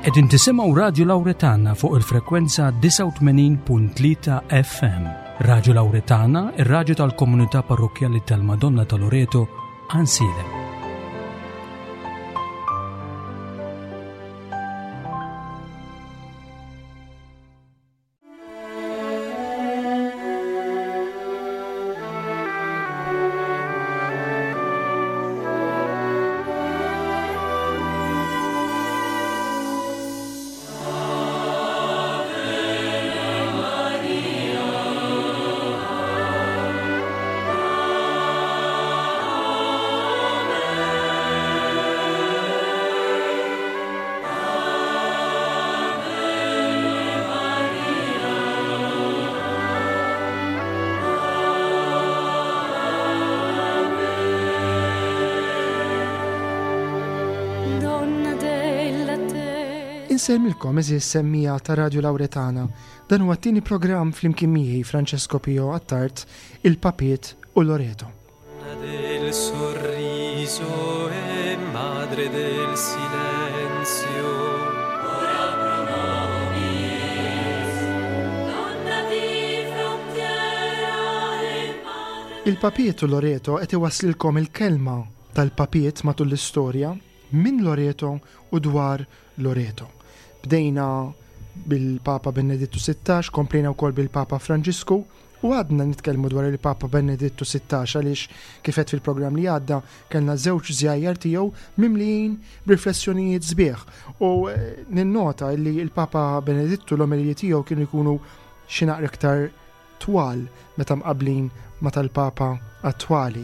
Qegħdin tisimgħu Radio Lawretana fuq il-frekwenza 89.3 FM. Radio Lawretana, ir-radju tal-Komunità Parrokjali tal-Madonna ta' Loreto, Ansilem. Inselmilkom eżis semmija ta' Radio Lawretana. Dan huwa t-tieni programm flimkien miegħi Francesco Pio Attart, il-Papiet u Loreto. Del sorriso e madre del silenzio. Ora pro nobis, donna di frontiera e madre. Il-Papiet u Loreto qed iwasslilkom il-kelma tal-Papiet matul l-istorja minn Loreto u dwar Loreto. Bdejna bil-Papa Benedettu XVI, komplejna wkoll bil-Papa Franġisku u għadna nitkellmu dwar il-Papa Benedettu XVI għaliex kifet fil-programm li għadda kellna żewġ żjajjar tiegħu mimlijin b'riflessjonijiet sbieħ u ninnota li il-Papa Benedettu l-omeliji tiegħu kienu jkunu xi naqra iktar twal meta mqablin ma tal-Papa attwali.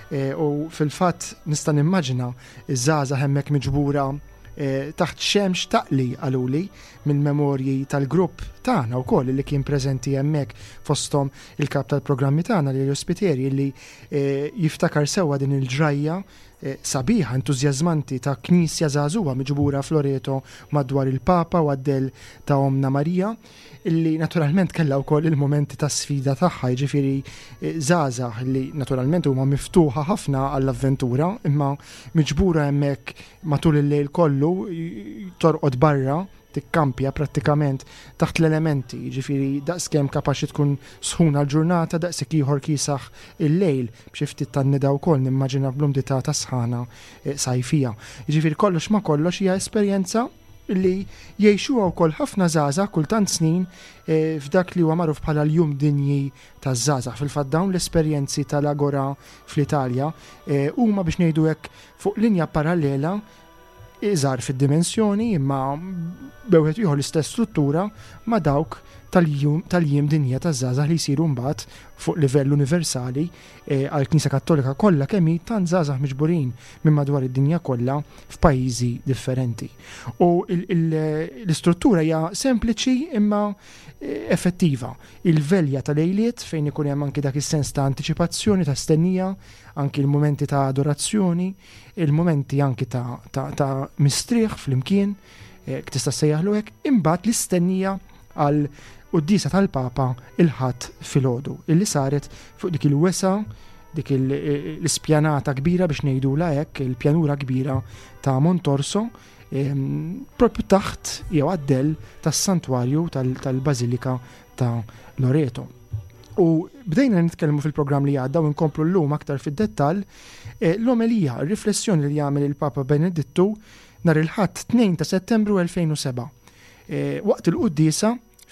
U fil-fatt nista' nimmaġina iż-żgħażagħ hemmhekk miġbura taħt xemx taqli għaluli mill-memorji tal-grupp tagħna wkoll li kien preżenti hemmhekk fosthom il-kap tal-programmi tagħna li l-ospitieri li jiftakar sewwa din il-ġrajja sabiħa entużjażmanti ta' knisja żagħżugħa miġbura f'Loreto madwar il-Papa u għaddel ta' Omna Marija illi naturalment kellha wkoll il-momenti ta' sfida tagħha, jiġifieri żgħażagħ li naturalment huma miftuħa ħafna għall-avventura imma miġbura hemmhekk matul il-lejl kollu torqod barra tikkampja prattikament taħt l-elementi, jiġifieri daqskemm kapaċi tkun sħuna l-ġurnata daqshekk ieħor kisaħ il-lejl b'xi ftit tan-nida wkoll nimmaġina bl-umdità ta' sħana sajfija. Jiġifieri kollox ma kollox hija esperjenza li jgħixuha wkoll ħafna żgħażagħ kultant snin f'dak li huwa magħruf bħala l-Jum Dinji taż-żgħażagħ. Fil-fatt dawn l-esperjenzi tal-Agora fl-Italja huma biex ngħidu hekk fuq linja parallela iżgħar fid-dimensjoni imma bewħed ieħor l-istess struttura ma' dawk tal-Jiem Dinja taż-żgħażagħ li jsiru mbagħad fuq livell universali għall-Knisja Kattolika kollha kemm hi tant żgħażagħ miġburin minn madwar id-dinja kollha f'pajjiżi differenti. U l-istruttura hija sempliċi imma effettiva. Il-velja tal-lejliet fejn ikun hemm anke dak is-sens ta' antiċipazzjoni ta' stennija, anke il-momenti ta' adorazzjoni, il-momenti anke ta' mistrieħ fl-imkien, tista' sejjaħlu hekk, imbagħad l-istennija għal qudiesa tal-Papa il-ħadd filgħodu illi saret fuq dik il-wesa dik l-ispjanata kbira biex ngħidula hekk il-pjanura kbira ta' Montorso propju taħt jew għaddell tas-santwarju tal-Bażilika ta' Loreto. U bdejna nitkellmu fil-programm li għadda u nkomplu llum aktar fid-dettall l-omelija, r-riflessjoni li jagħmel il-Papa Benedittu nhar il-Ħadd 2 ta' Settembru 2007. Waqt il-qudiesa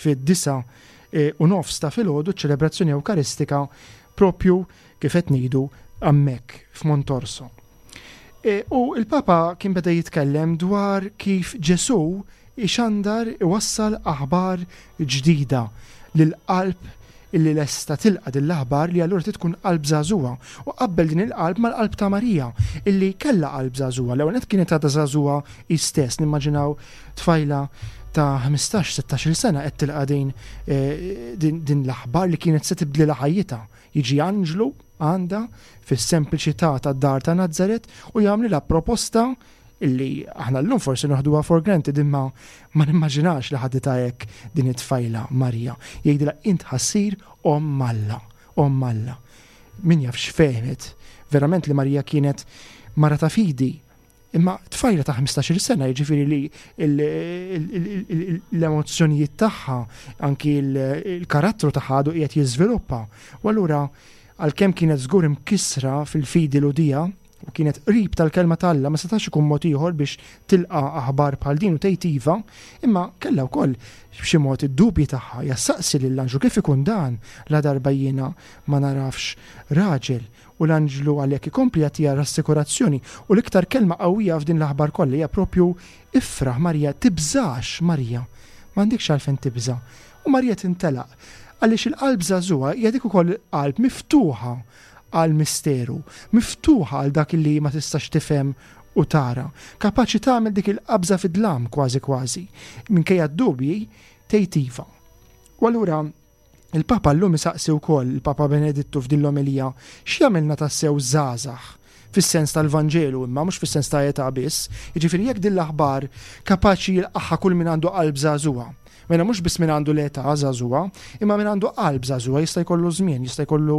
fid-9:09 ta' filgħodu ċelebrazzjoni Ewkaristika propju kif qed ngħidu hemmhekk f'Montorso. U il-Papa kien beda jitkellem dwar kif Ġesu ixandar iwassal aħbar ġdida lill-qalb illi lesta tilqa' din l-aħbar li allura tkun qalb żagħżugħa u qabbel din il-qalb mal-qalb ta' Marija illi kellha qalb żagħżugħa. L-ewwel qed kienet għadha żagħżugħa istess nimmaġinaw tfajla ta' 15-16 sena qed tilqa' din l-aħbar li kienet se tibdilha ħajjitha. Jiġi anġlu għandha fis-sempliċità tad-dar ta' Nażaret u jagħmlilha proposta illi aħna llum forsi noħduha for granted imma ma nimmaġinax li ħaddita hekk din it-tfajla Marija. Jgħidilha int ħassir Omm Alla. Min jaf x'fehmet verament li Marija kienet mara ta' fidi Imma tfajla ta' 15 sena jiġifieri li l-emozzjonijiet tagħha, anki l-karattru tagħha għadu qiegħed jiżviluppa. U allura għalkemm kienet żgur imkissra fil-fidi l-udija u kienet qrib tal-kelma tal-Alla, ma setax ikun mod ieħor biex tilqa' aħbar bħal din u tejtiva, imma kellha wkoll b'xi mod id-dubji tagħha jassaqsi lill-anġlu kif ikun dan la darba jiena ma narafx raġel. U l-anġlu għalhekk ikompli jagħtiha rassikurazzjoni u l-iktar kelma qawwija f'din l-aħbar kollha hija proprju ifraħ Marija, tibżax Marija, m'għandikx għalfejn tibża. U Marija tintelaq għaliex il-qalb żagħżugħa hija dik ukoll qalb miftuħa għal misteru, miftuħa għal dak li ma tistax tifhem u tara, kapaċi tagħmel dik il-qabża fid-dlam kważi minkejja d-dubji tejtiva. U allura il-Papa llum isaqsi wkoll il-Papa Benedittu f'din l-omelija x'jagħmilna tassew żgħażagħ fis-sens tal-Vanġelu imma mhux fis-sens ta' età biss, jiġifieri jekk din l-aħbar kapaċi jilqaħħa kull min għandu qalb żagħżugħa. Mela mhux biss min għandu l-età żagħżugħa, imma min għandu qalb żagħżugħa jista' jkollu żmien, jista' jkollu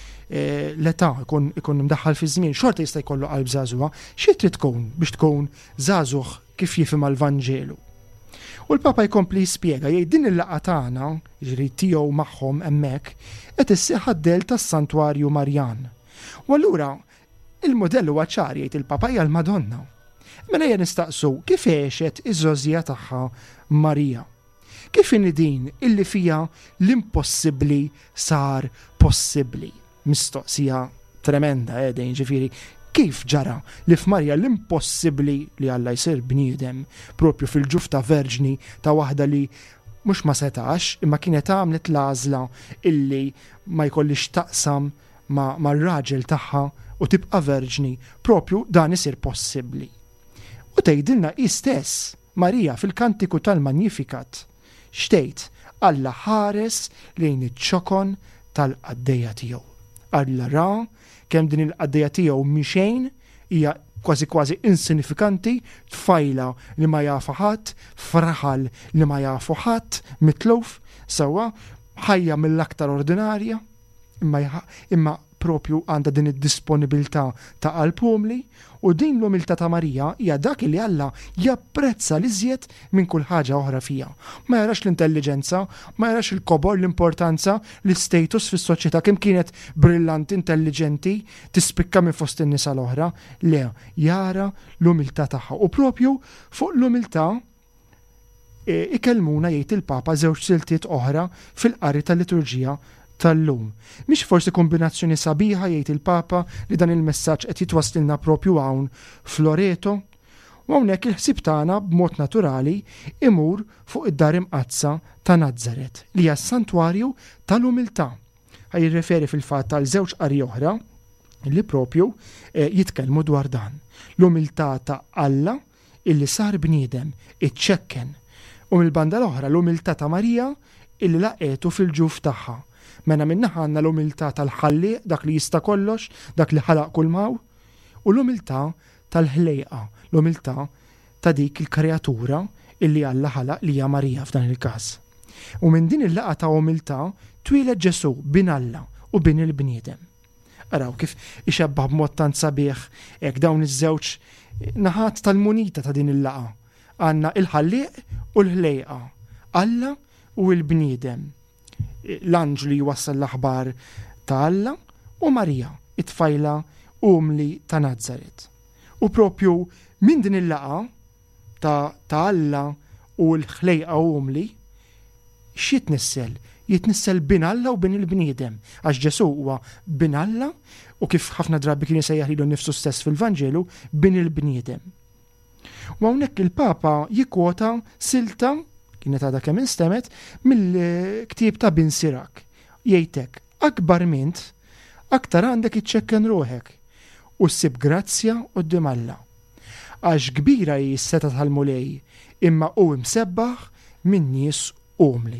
l-età ikun mdaħħal fi żmien, xorta jista' jkollu qalb żagħżugħa, xi trid tkun biex tkun żagħżugħ kif jifhem l-Vanġelu. U l-Papa jkompli jispjega jgħid din il-laqgħa tagħna, jiġri tiegħu magħhom hemmhekk, qed isseħħ ħaddel tas-Santwarju Marjan. U allura il-modell huwa ċar jgħid il-Papa hija l-Madonna. Mela hija nistaqsu kif għexet iż-żożija tagħha Marija. Kif inhi din illi fija l-impossibbli sar possibbli. Mistoqsija tremenda dejn ġifieri. Kif ġara li f'Marja l-impossibbli li Alla jsir bniedem propju fil-ġuf ta' verġni ta' waħda li mhux ma setax imma kienet għamlet l-għażla illi ma jkollix taqsam mar-raġel tagħha u tibqa' verġni propju dan isir possibbli. U tgħidilna hi stess Marija fil-kantiku tal-Magnificat xtejt Alla ħares lejn iċ-ċokon tal-qaddejja tiegħu. Alla ra kemm din il-qaddejja tiegħu mixejn hija kważi insinifikanti, tfajla li ma jafu ħadd, fraħal li ma jafu ħadd, mitluf, sewwa ħajja mill-aktar ordinarja, imma propju għandha din id-disponibilità ta' qalb umli u din l-umiltà ta' Marija hija dak li Alla japprezza l-iżjed minn kull ħaġa oħra fija. Ma jarax l-intelligenza, ma jarax il-kobor, l-importanza, l-status fis-soċjetà kemm kienet brillanti, intelligenti, tispikka minn fost in-nisa l-oħra, le jara l-umiltà tagħha. U propju fuq l-umiltà ikellmuna jgħid il-Papa żewġ siltiet oħra fil-qari tal-liturġija tal-lum. Mhix forsi kombinazzjoni sabiħa jgħid il-Papa li dan il-messaġġ qed jitwaslilna propju hawn f'Loreto, u hawnhekk il-ħsieb tagħna b'mod naturali imur fuq id-dar imqazza ta' Nażaret li hija s-santwarju tal-umiltà. Ħajrreferi fil-fatt għal żewġ qari oħra li propju jitkellmu dwar dan. L-umiltà ta' Alla illi sar bniedem, iċċekken, u mill-banda l-oħra l-umiltà ta' Marija illi laqetu fil-ġuf tagħha. Mena minnaħa għandna l-umiltà tal-ħalliq, dak li jista' kollox, dak li ħalaq kull maw, u l-umiltà tal-ħlejqa, l-umiltà ta' dik il-kreatura illi Alla ħalaq li hija Marija f'dan il-każ. U minn din il-laqgħa ta' umiltà twieled Ġesu bin Alla u bin il-bniedem. Araw kif ixebbaħ b'mod tant sabiħ hekk dawn iż-żewġ naħat tal-munita ta' din il-laqgħa. Għandna il-ħalliq u l-ħlejqa, Alla u l-bniedem. L-anġlu jwassal l-aħbar ta' Alla u Marija, it-tfajla umli ta' Nażaret. U propju minn din il-laqa ta' Alla u l-ħlejqa umli x'jitnissel? Jitnissel bin Alla u bin il-bniedem, għax Ġesu huwa bin Alla u kif ħafna drabi kien isejjaħlilu nnifsu stess fil-Vanġelu bin il-bniedem. U hawnhekk il-Papa jikkwota silta kienet għadha kemm instemet mill-ktieb ta' Bin Sirak. Jgħidlek akbar mint aktar għandek iċċekken ruħek u ssib grazzja quddiem Alla. Għax kbira hi s-seta tal-mulej imma hu msebbaħ min nies umli.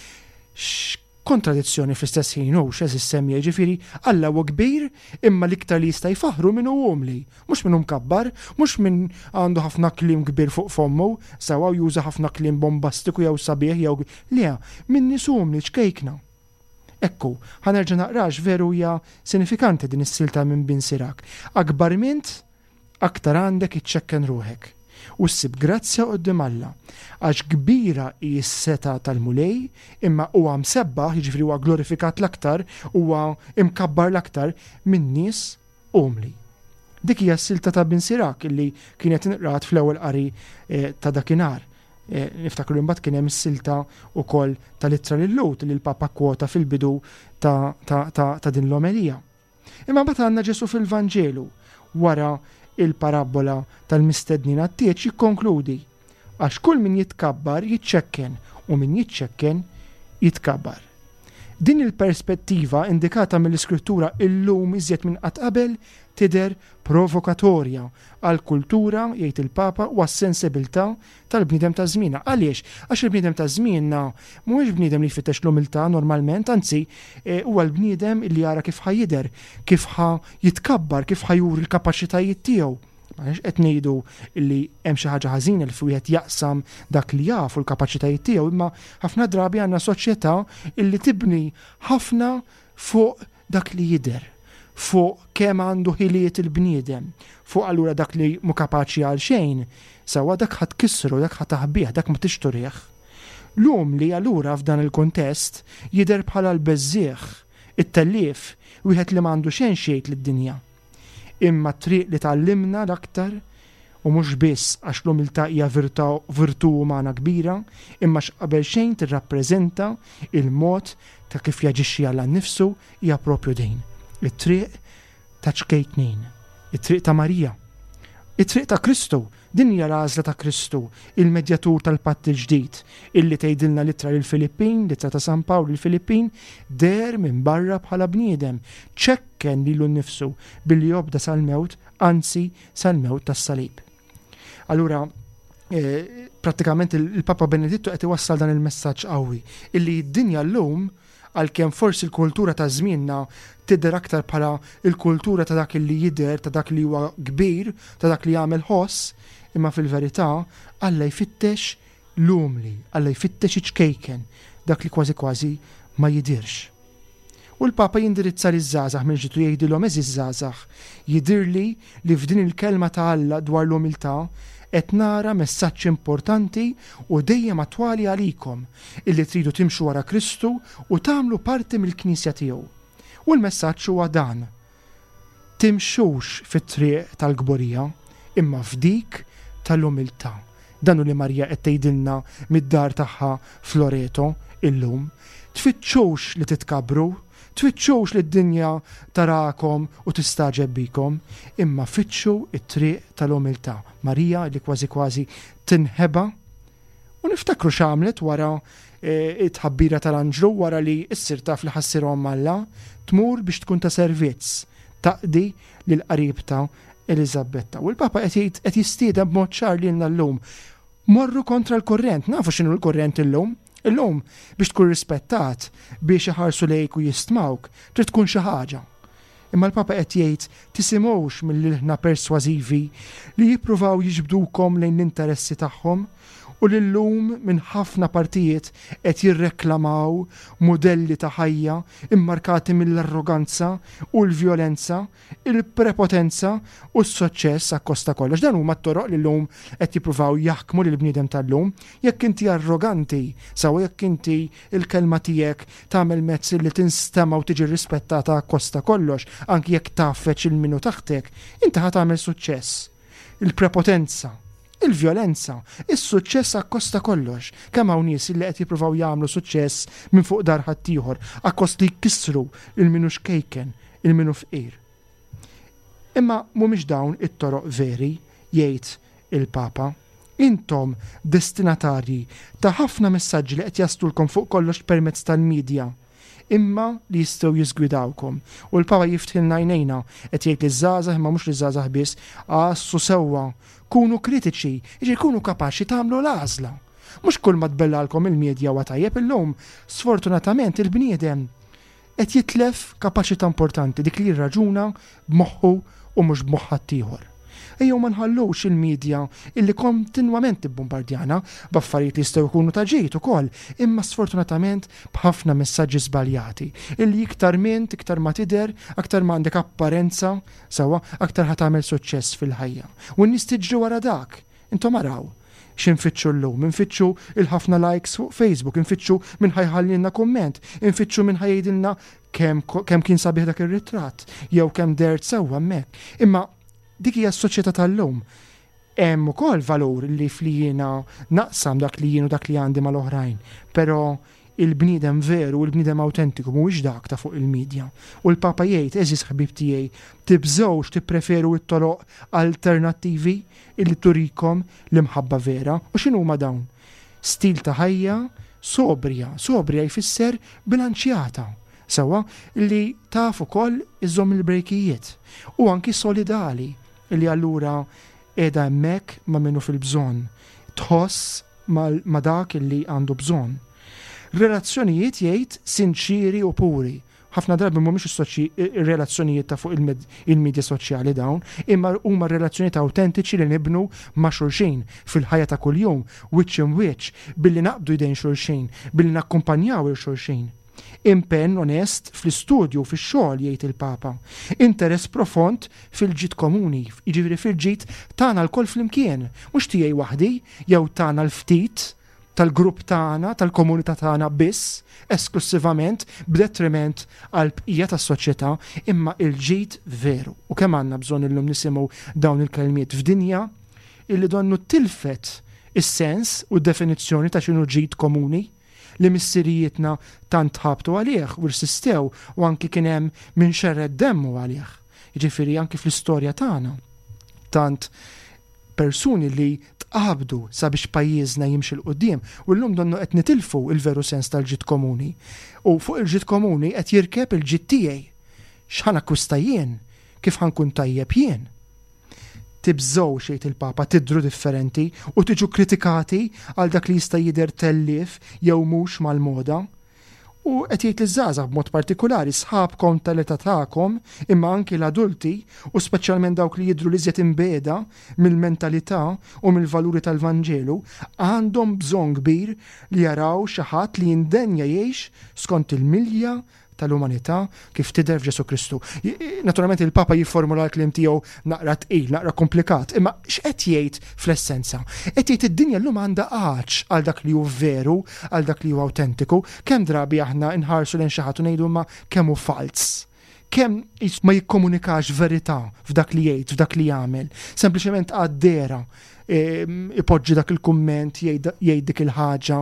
Kontradizzjoni fl-istess ħin u x'eżis semmi ġifieri Alla huwa kbir imma l-iktar li jista' jfaħru minnu umli, mhux minnu mkabbar, mhux minn għandu ħafna kliem kbir fuq fommu, sewa juża ħafna kliem bombastiku jew sabiħ jew le, minn nies umli ċkejkna. Ekku, ħanerġa' naqrax veru hija sinifikanti din is-silta minn Bin Sirak. Akbar mint aktar għandek iċċekken ruħek u ssib grazzja qudiem Alla għax kbira hi s-seta tal-mulej imma huwa msebbaħ, jiġifieri huwa glorifikat l-aktar, huwa imkabbar l-aktar minn nies umli. Dik hija s-silta ta' Bin Sirak illi kienet inqrat fl-ewwel qari ta' dakinhar. Niftakru imbagħad kien hemm is-silta wkoll tal-ittra lil-Lut li l-Papa kwota fil-bidu ta' din l-omelija. Imma mbagħad għandna Ġesu fil-Vanġelu wara il-parabola tal-mistednin għat-tieċ jikkonkludi għax kull min jitkabbar jiċċekken u min jiċċekken jitkabbar. Din il-perspettiva indikata mill-iskrittura illum iżjed minn qatt qabel tidher provokatorja għal kultura jgħid il-Papa u għas-sensibilità tal-bniedem ta' żmienna. Għaliex? Għax il-bniedem ta' żmienna mhuwiex bniedem li jfittex l-umiltà normalment, anzi huwa l-bniedem li jara kif ħajjidher, kif jitkabbar, kif ħajur il-kapaċitajiet tiegħu. Għaliex qed ngħidu li hemm xi ħaġa ħażina li wieħed jaqsam dak li jafu l-kapaċitajiet tiegħu, imma ħafna drabi għandna soċjetà illi tibni ħafna fuq dak li jidher, fuq kemm għandu ħiliet il-bniedem, fuq allura dak li mu kapaċi għal xejn, sawa dak ħadd kissru, dak ħadd taħbih, dak ma tixturih. L-umli allura f'dan il-kontest jidher bħala l-beżżieħ, it-tellif, wieħed li m'għandu xejn xejn lid-dinja. Imma triq li tallimna l-aktar u mhux biss għax l-umiltà hija virtu umana kbira, imma x'qabel xejn tirrappreżenta il-mod ta' kif jaġixxi għal nnifsu hija proprju din. It-triq ta' ċkejtnin, it-triq ta' Marija, it-triq ta' Kristu, din hija l-għażla ta' Kristu, il-medjatur tal-patt il-ġdid, illi tgħidilna l-ittra lill-Filippin, l-ittra ta' San Pawl lill-Filippin, der minn barra bħala bniedem, ċekken lilu nnifsu billi jobda sal-mewt, anzi sal-mewt tas-salib. Allura, prattikament il-Papa Benedittu qed iwassal dan il-messaġġ qawwi, illi d-dinja llum għalkemm forsi l-kultura ta' żmienna tidher aktar bħala il-kultura ta' dak li jidher, ta' dak li huwa kbir, ta' dak li jagħmel ħoss, imma fil-verità Alla jfittex l-umli, Alla jfittex iċkejken, dak li kważi ma jidirx. U l-Papa jindirizza liż-żgħażagħ minn ġitu jgħidilhom eżiż żgħażagħ, jidhirli li f'din il-kelma ta' Alla dwar l-umiltà qed nara messaġġ importanti u dejjem attwali għalikom illi tridu timxu wara Kristu u tagħmlu parti mill-Knisja tiegħu. U l-messaġġ huwa dan: timxux fit-triq tal-gburija imma f'dik tal-umiltà. Dan li Marja qed tgħidilna mid-dar tagħha f'Loreto illum. Tfittxux li titkabru, tfittxux li d-dinja tarakom u tistaġeb bikom, imma fitxu it-triq tal-umiltà. Marija li kważi tinħeba u niftakru x'għamlet wara it-ħabbira tal-anġlu wara li issir taf li ħassirhom Alla, tmur biex tkun ta' servizz taqdi lil qarib ta' Eliżabetta. U l-Papa qed jistieda b'mod ċar lilna llum. Morru kontra l-kurrent, nafu x'inhu l-kurrent illum. Illum biex tkun rispettat, biex iħarsu lejk u jistmawk, trid tkun xi ħaġa. Imma l-Papa qed jgħid tisimgħux mill-ilħna persważivi li jippruvaw jiġbdukom lejn l-interessi tagħhom u lillum minn ħafna partijiet qed jirreklamaw modelli ta' ħajja immarkati mill-arroganza u l-vjolenza, il-prepotenza u s-suċċess akkosta kollox. Dan huma t-toroq li llum qed jippruvaw jaħkmu lil bniedem tal-lum. Jekk inti arroganti, sawa jekk inti il-kelma tiegħek tagħmel mezz li tinstema' u tiġi rispettata akkosta kollox, anki jekk taffeċ il-minu taħtek, inti ħad tagħmel suċċess. Il-prepotenza, il-vjolenza, is-suċċess akkosta kollox. Kemm hawn nies li qed jippruvaw jagħmlu suċċess minn fuq dar ħadd ieħor, akkost li jkissru il-minu xkejken, il-minu fqir. Imma mhumiex dawn it-toroq veri, jgħid il-Papa. Intom destinatarji ta' ħafna messaġġi li qed jaslulkom fuq kollox permezz tal-medja, imma li jistgħu jiżgwidawkom. U l-Papa jiftilna jnejna qed jgħid li żgħażagħ imma mhux li żgħażagħ biss, għassu sewwa, kunu kritiċi, jiġi kunu kapaċi tagħmlu l-għażla. Mhux kull ma tbellalkom il-medja wa tajjeb illum, sfortunatament il-bniedem qed jitlef kapaċità importanti dik li jirraġuna b'moħħu u mhux b'moħħ ieħor. Ejjew ma nħallux il-medja illi kontinwament tibbombardjana b'affarijiet li jistgħu jkunu ta' ġejt ukoll, imma sfortunatament b'ħafna messaġġi żbaljati illi iktar mint, iktar ma tidher, aktar ma għandek apparenza sewwa, aktar ħadd tagħmel suċċess fil-ħajja. U n-nies tiġri wara dak. Intom araw x'infittxu llum, infittxu il-ħafna likes fuq Facebook, infittxu minn ħajħallilna kumment, infittxu minn ħajdilna kemm kien sabiħ dak ir-ritratt, jew kemm dert sewwa hemmhekk. Imma dik hija s-soċjetà tal-lum. Hemm ukoll valur li flijina naqsam dak li jien u dak li għandi mal-oħrajn, però il-bniedem veru, il-bniedem autentiku mhuwiex dak ta' fuq il-medja. U l-Papa jgħid, eżis ħbib tiegħi, tibżgħux tippreferu t-toroq alternattivi illi turikom l-imħabba vera. U x'inhu huma dawn? Stil ta' ħajja sobrija jfisser bilanċjata. Sewwa li taf ukoll iżomm il-brejkijiet. U anki solidali illi allura qiegħda hemmhekk ma' minnu fil-bżonn. Tħoss ma' dak illi għandu bżonn. Relazzjonijiet jgħid sinċiri u puri. Ħafna drabi mhumiex ir-relazzjonijiet ta' fuq il-medja soċjali dawn, imma huma relazzjonijiet autentiċi li nibnu ma' xulxin fil-ħajja ta' kuljum, wiċċ in wiċċ, billi naqbdu jdejn xulxin, billi nakkumpanjaw il-xulxin. Impenn onest fl-istudju fix-xogħol jgħid il-Papa. Interess profond fil-ġid komuni, jiġifieri fil-ġid tagħna l-koll flimkien, mhux tiegħi waħdi jew tagħna l-ftit tal-grupp tagħna, tal-komunità tagħna biss, esklusivament b'detriment għal bqija tas-soċjetà, imma il-ġid veru. U kemm għandna bżonn illum nisimgħu dawn il-kelmiet f'dinja illi donnu tilfet is-sens u d-definizzjoni ta' x'inhu ġid komuni li missirijietna tant ħabtu għalih u rsistew u anki kien hemm min xerred demmu għalih. Jiġifieri anki fl-istorja tagħna tant persuni li tqabdu sabiex pajjiżna jimxi l-qudiem u llum donnu qed nitilfu il-veru sens tal-ġid komuni. U fuq il-ġid komuni qed jirkeb il-ġid tiegħi. X'ħan akkwista jien? Kif ħankun tajjeb jien? Tibżgħu xejn il-Papa tidru differenti u tiġu kritikati għal dak li jista' jidher tellif jew mhux mal-moda. U qed jgħid liż-żgħażagħ b'mod partikolari sħabkom tal-età tagħkom imma anki l-adulti u speċjalment dawk li jidhru li żjed imbeda mill-mentalità u mill-valuri tal-Vanġelu għandhom bżonn kbir li jaraw xi ħadd li jindenja jgħix skont il-milja tal-umanità kif tidher f'Ġesu Kristu. Naturalment il-Papa jifformula l-kliem tiegħu naqra tqil, naqra komplikat, imma x'qed jgħid fl-essenza? Qed jgħid id-dinja llum għandha għaġ għal dak li hu veru, għal dak li hu autentiku, kemm drabi aħna nħarsu lejn xi ħadd u ngħidu ma kemm hu fals. Kemm ma jikkomunikax verità f'dak li jgħid, f'dak li jagħmel, sempliċement għaddera ipoġġi dak il-kumment, jgħid dik il-ħaġa,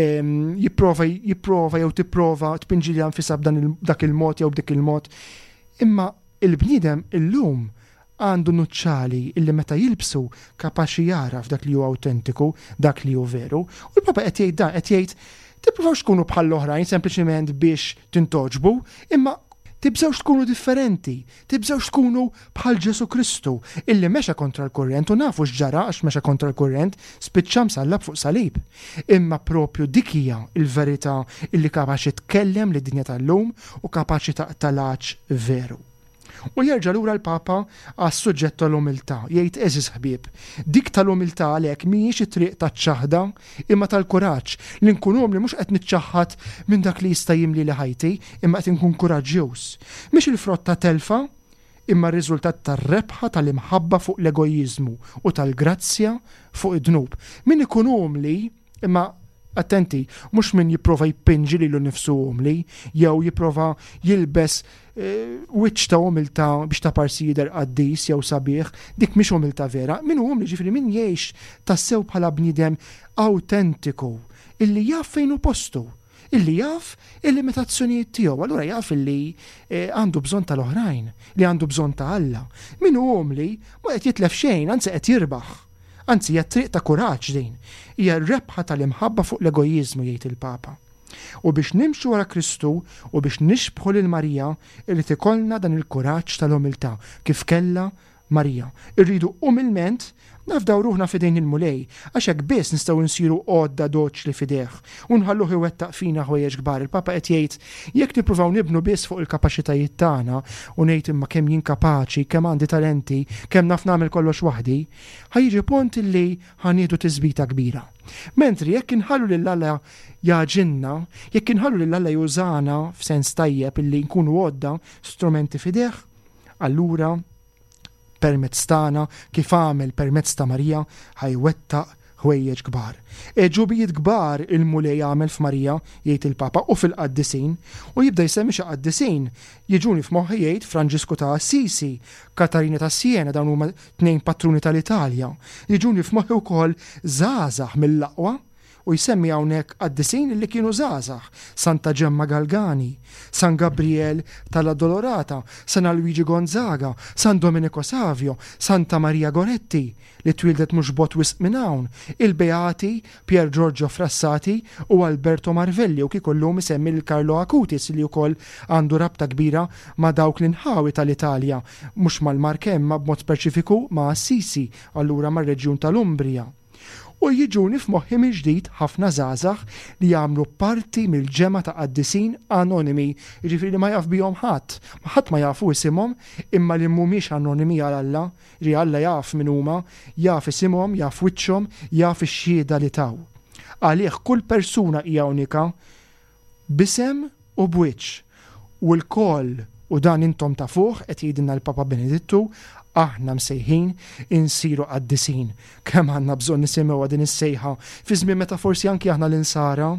jipprova jew tipprova tpinġilha nfisha b'dak il-mod jew b'dik il-mod. Imma il-bniedem illum għandu nuċċali illi meta jilbsu kapaċi jara f'dak li hu autentiku, dak li hu veru. U l-Papa qed jgħid dan, qed jgħid tipprovawx tkunu bħall-oħrajn sempliċement biex tintoġbu, imma tibżawx tkunu differenti, tibżawx tkunu bħal Ġesu Kristu, illi mexa kontra l-kurrent u nafu x'ġara għax mexa kontra l-kurrent spiċċa msallab fuq salib. Imma propju dik hija l-verità illi kapaċi tkellem lid-dinja tal-lum u kapaċi taqtalax veru. U jerġa' lura l-Papa għas-suġġett tal-umiltà, jgħid eżis ħbieb. Dik tal-umiltà għalhekk mhijiex it-triq taċ-ċaħda imma tal-kuraġġ li nkun li mhux qed niċċaħħad minn dak li jista' jimli li ħajti imma qed inkun kuraġġjuż. Mhix il-frott ta' telfa imma r-riżultat tar-rebħa tal-imħabba fuq l-egojiżmu u tal-grazzja fuq id-dnub. Min ikun umli imma attenti, mhux min jipprova jippinġi lilu nnifsu umli jew jipprova jilbes wiċċ ta' umiltà biex ta' parsi jidher qaddis jew sabiħ, dik mhix umiltà vera. Min hu umli ġifieri min jgħix tassew bħala bniedem autentiku illi jaf fejn hu postu, illi jaf il-limitazzjonijiet tiegħu, allura jaf illi għandu bżonn tal-oħrajn, li għandu bżonn ta' Alla. Min hu umli ma qed jitlef xejn, anzi qed jirbaħ. Anzi, hija triq ta' kuraġġ din. Hija r-rebħa tal-imħabba fuq l-egojiżmu jgħid il-Papa. U biex nimxu wara Kristu u biex nixbħu lil Marija irid ikollna dan il-kuraġġ tal-umiltà kif kellha Marija. Irridu umilment nafdaw ruħna fidejn il-mulej, għax hekk biss nistgħu nsiru għodda doċli fidejh u nħalluh iwettaq fina ħwejjeġ kbar. Il-Papa qed jgħid jekk nippruvaw nibnu biss fuq il-kapaċitajiet tagħna u ngħid imma kemm jien kapaċi, kemm għandi talenti, kemm naf nagħmel kollox waħdi, ħajġi punt illi ħanieħdu tiżbita kbira. Mentri jekk inħallu lil Alla jaġinna, jekk inħallu lil Alla jużana f'sens tajjeb illi nkunu għodda strumenti fidejh, allura permezz tagħna kif għamel permezz ta' Marija ħajwettaq ħwejjeġ kbar. Ġubijiet kbar il-mulej għamel f'Marija jgħid il-Papa u fil-qaddisin u jibda jsemmi xi qaddisin. Jiġuni f'moħħi jgħid Franġisku ta' Assisi, Katarina ta' Siena dawn huma 2 patruni tal-Italja. Jiġuni f'moħħi wkoll żgħażagħ mill-aqwa u jsemmi hawnhekk qaddisin li kienu żgħażagħ, Santa Gemma Galgani, San Gabriel tal-Addolorata, San Luigi Gonzaga, San Domenico Savio, Santa Maria Goretti li twildet mhux bot wisq minn hawn, il-Beati Pier Giorgio Frassati u Alberto Marvelli u kikollhom isemmi lil Carlo Acutis li wkoll għandu rabta kbira ma' dawk l-inħawi tal-Italja, mhux mal-Markem ma b'mod speċifiku ma' Assisi, allura mar-reġjun tal-Umbria. U jiġuni f'moħħi minn ġdid ħafna żgħażagħ li jagħmlu parti mill-ġema ta' qaddisin anonimi, jiġifieri li ma jaf bihom ħadd ma jafu isimhom imma li mhumiex anonimi għal Alla, li Alla jaf min huma, jaf isimhom, jaf wiċċhom, jaf ix-xhieda li taw. Għalih kull persuna hija unika b'isem u b'wiċċ u l-koll u dan intom ta' fuq qed jgħidilna l-Papa Benedittu aħna msejħin insiru qaddisin. Kemm għandna bżonn nisimgħu din is-sejħa fi żmien meta forsi anki aħna l-insara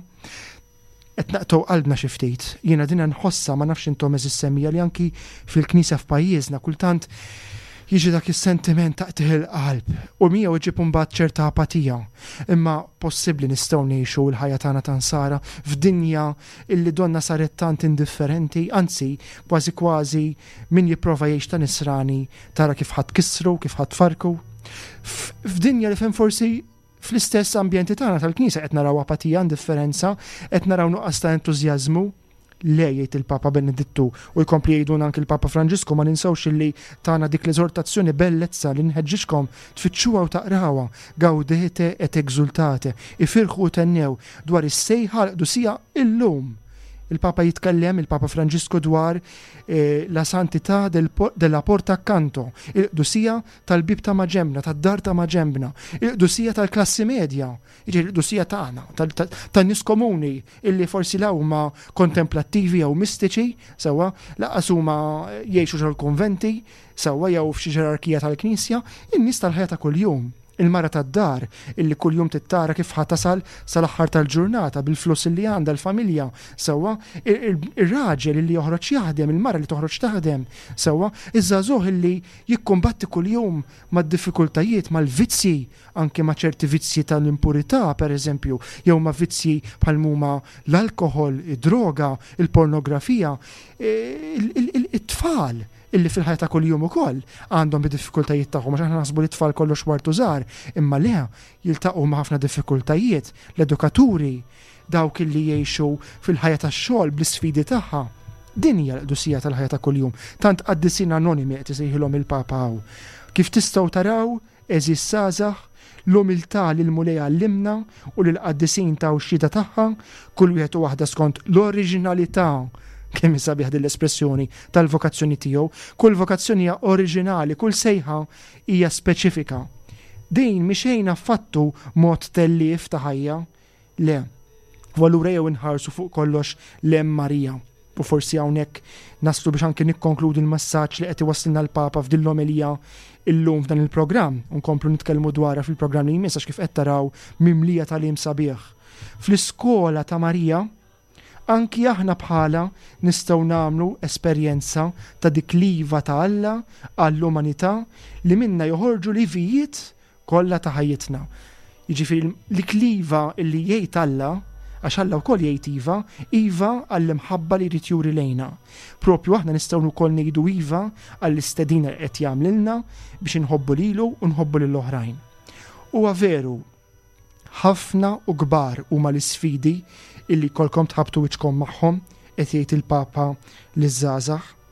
qed naqtgħu qalbna xi ftit. Jiena din nħossha ma nafx intom eżis semmija li anki fil-Knisja f'pajjiżna kultant jiġi dak is-sentiment taqtih il-qalb u miegħu iġib imbagħad ċerta apatija. Imma possibbli nistgħu ngħixu l-ħajja tagħna ta' nsara f'dinja illi donna saret tant indifferenti, anzi kważi kważi min jipprova jgħix ta' nisrani tara kif ħadd kisru, kif ħadd farku. F'dinja li fejn forsi fl-istess ambjenti tagħna tal-Knisja qed naraw apatija, indifferenza, qed naraw nuqqas ta' entużjażmu. Le jgħid il-Papa Benedittu u jkompli jgħidun anke il-Papa Franġisku ma ninsawx illi tagħna dik l-eżortazzjoni bellezza li nħeġġixkom tfittxuha u taqrawha, gawdete et exultate, ifirħu u tennew dwar is-sejħa l-qdusija illum. Il-Papa jitkellem, il-Papa Franġisku dwar la santità della porta accanto, il-qdusija tal-bib ta' Maġembna, tad-dar ta' Maġembna, il-qdusija tal-klassi medja, il-qdusija tagħna, tan-nies komuni illi forsi l huma kontemplattivi jew mistiċi, sewwa laqas huma jgħixu ġol konventi, sewwa jew f'xi ġerarkija tal-Knisja, in-nies tal-ħajja ta' kuljum. Il-mara tad-dar illi kuljum tittara kif ħatasal sal-aħħar tal-ġurnata bil-flus li għandha l-familja, sewwa ir-raġel illi joħroġ jaħdem, il-mara li toħroġ taħdem, sewwa iż-żagħżugħ illi jikkumbatti kuljum mad-diffikultajiet mal-vizzi, anke ma' ċerti vizzi tal-impurità pereżempju, jew ma' vizzi bħal huma l-alkohol, id-droga, il-pornografija, it-tfal illi fil-ħajja ta' kuljum ukoll għandhom bid-diffikultajiet tagħhom għax aħna naħsbu li t-tfal kollox wartu żgħar, imma le jiltaqgħu ma' ħafna diffikultajiet, l-edukaturi, dawk illi jgħixu fil-ħajja tax-xogħol bl-isfidi tagħha. Din hija l-qdusija tal-ħajja ta' kuljum. Tant qaddisin anonimi qed isejħilhom il-Papa hawn. Kif tistgħu taraw eżis żgħażagħ l-umiltà li l-mulej għallimna u li l-qaddisin ta' xhieda tagħha kull wieħed u waħda skont l-oriġinalità kemm isabiħ din l-espressjoni tal-vokazzjoni tiegħu, kull vokazzjoni hija oriġinali, kull sejħa hija speċifika. Din mixejn affattu mod tellif ta' ħajja, le. U allura jew inħarsu fuq kollox lem Marija. U forsi hawnhekk naslu biex anke nikkonkludi l-massaġġ li qed iwassilna l-Papa f'din l-omelija illum f'dan il-programm, u nkomplu nitkellmu dwarha fil-programm li jmiss għax kif qed taraw mimlija tal-im sabiħ. Fl-iskola ta' Marija anki aħna bħala nistgħu nagħmlu esperjenza ta' dik liva ta' Alla għall-umanità li minna joħorġu livijiet kollha ta' ħajjitna. Jiġifieri l-kliva illi jgħid Alla għax Alla wkoll jgħid iva għall-imħabba li jrid juri lejna. Propju aħna nistgħu wkoll ngħidu iva għall-istedina li qed jagħmlilna biex inħobbu lilu u nħobbu lill-oħrajn. Huwa veru ħafna u kbar huma l-isfidi illi kolkom tħabtu wiċkom magħhom qed jgħid il-Papa liż-żgħażagħ.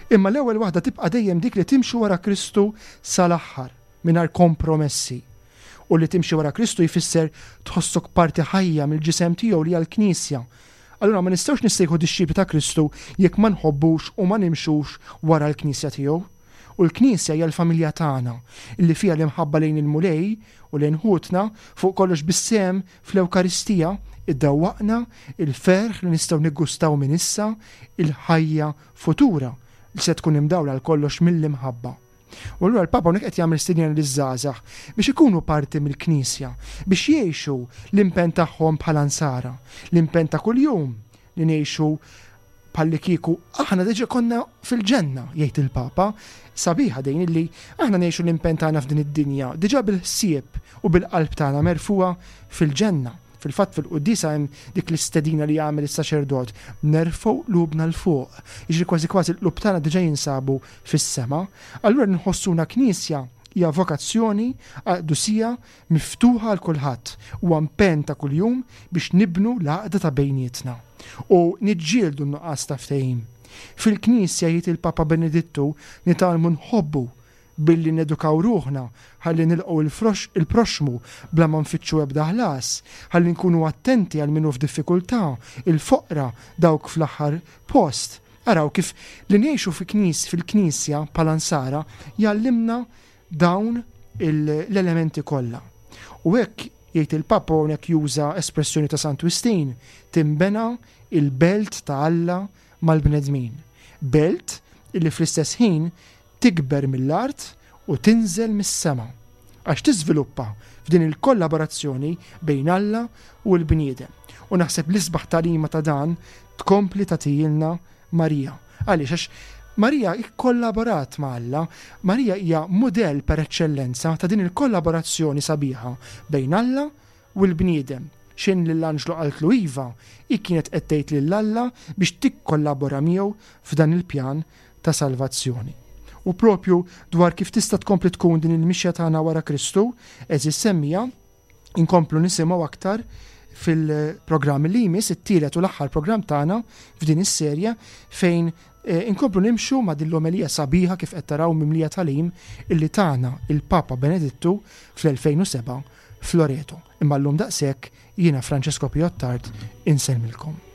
Imma l-ewwel waħda tibqa' dejjem dik li timxi wara Kristu sal-aħħar mingħajr kompromessi. U li timxi wara Kristu jfisser tħossok parti ħajja mill-ġisem tiegħu li għall-Knisja. Allura ma nistgħux nissejħu disċipli ta' Kristu jekk ma nħobbux u ma nimxux wara l-Knisja tiegħu. U l-Knisja hija l-familja tagħna, illi fiha l-imħabba lejn il-mulej u lejn ħutna fuq kollox bis-sem fl-Ewkaristija iddawwaqna il-ferħ li nistgħu niggustaw minn issa il-ħajja futura li se tkun imdawla l kollox mill-imħabba. U allura l-Papa hawnhekk qed jagħmel stidjen liż-żgħażagħ biex ikunu parti mill-Knisja, biex jgħixu l-impenn tagħhom bħala nsara, l-impenn ta' kuljum li ngħixu bħalli kieku aħna diġà konna fil-ġenna, jgħid il-Papa, sabiħa dejn illi aħna ngħixu l-impenn tagħna f'din id-dinja diġà bil-ħsieb u bil-qalb tagħna merfuha fil-ġenna. Fil-fatt fil-Quddisa hemm dik l-istedina li jagħmel is-saċerdot nerfgħu qlubna l fuq. Jiġri kważi l-qlub tagħna diġà jinsabu fis-sema. Allura nħossuna Knisja hija vokazzjoni qdusija miftuħa għal kulħadd u impenn ta' kuljum biex nibnu l-għaqda ta' bejnietna u niġġieldu n-nuqqas ta' ftehim. Fil-Knisja jgħid il-Papa Benedittu nitalmu nħobbu billi nedukaw ruħna ħalli nilqgħu il-proxmu bla ma nfittxu ebda ħlas, ħalli nkunu attenti għal minnu f'diffikultà, il-foqra dawk fl-aħħar post. Araw kif li ngħixu fil-Knisja bħala nsara jallimna dawn l-elementi kollha. U hekk jgħid il-Papa hawnhekk juża espressjoni ta' Sant Wistin, timbena il-belt ta' Alla mal-bnedmin. Belt illi fl-istess ħin tikber mill-art u tinżel mis-sema għax tiżviluppa f'din il-kollaborazzjoni bejn Alla u l-bniedem. U naħseb l-isbaħ talima ta' dan tkompli tagħtilna Marija. Għaliex għax Marija ikkollaborat ma' Alla, Marija hija mudell per eċċellenza ta' din il-kollaborazzjoni sabiħa bejn Alla u l-bniedem. Xejn lill-anġlu qaltlu iva, kienet qed tgħid lil Alla biex tikkollabora miegħu f'dan il-pjan ta' salvazzjoni. U propju dwar kif tista' tkompli tkun din il-mixja tagħna wara Kristu, eżis semmija inkomplu nisimgħu aktar fil-programm li jmiss it-tielet u l-aħħar programm tagħna f'din is-serja fejn inkomplu nimxu ma' din l-omelija sabiħa kif qed taraw mimlija tal-im illi tagħna il-Papa Benedittu fl-2007 f'Loreto. Imma llum daqshekk jiena Francesco Piottard insellmilkom.